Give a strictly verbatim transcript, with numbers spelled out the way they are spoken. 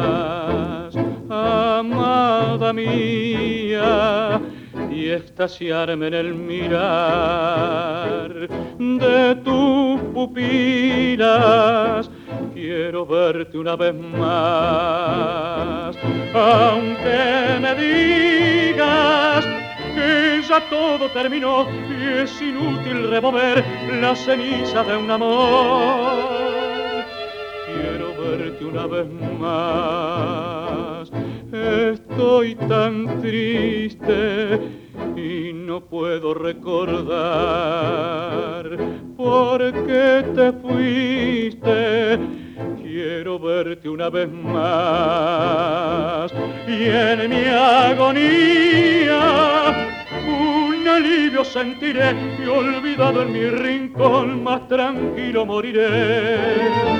amada mía, y extasiarme en el mirar de tus pupilas. Quiero verte una vez más, aunque me digas que ya todo terminó y es inútil remover las cenizas de un amor. Quiero verte una vez más, estoy tan triste y no puedo recordar por qué te fuiste. Quiero verte una vez más y en mi agonía un alivio sentiré y olvidado en mi rincón más tranquilo moriré.